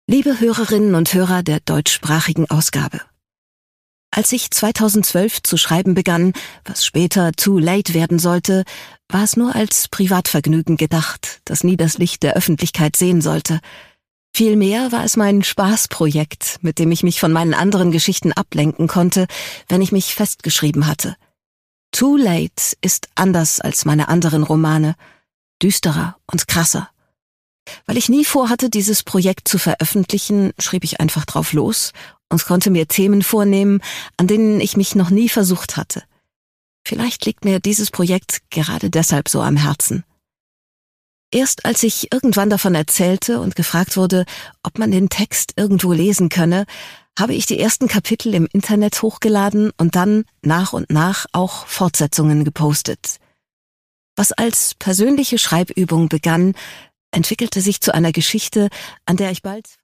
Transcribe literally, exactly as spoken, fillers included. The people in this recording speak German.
Liebe Hörerinnen und Hörer der deutschsprachigen Ausgabe. Als ich zweitausendzwölf zu schreiben begann, was später Too Late werden sollte, war es nur als Privatvergnügen gedacht, das nie das Licht der Öffentlichkeit sehen sollte. Vielmehr war es mein Spaßprojekt, mit dem ich mich von meinen anderen Geschichten ablenken konnte, wenn ich mich festgeschrieben hatte. Too Late ist anders als meine anderen Romane, düsterer und krasser. Weil ich nie vorhatte, dieses Projekt zu veröffentlichen, schrieb ich einfach drauf los und konnte mir Themen vornehmen, an denen ich mich noch nie versucht hatte. Vielleicht liegt mir dieses Projekt gerade deshalb so am Herzen. Erst als ich irgendwann davon erzählte und gefragt wurde, ob man den Text irgendwo lesen könne, habe ich die ersten Kapitel im Internet hochgeladen und dann nach und nach auch Fortsetzungen gepostet. Was als persönliche Schreibübung begann, entwickelte sich zu einer Geschichte, an der ich bald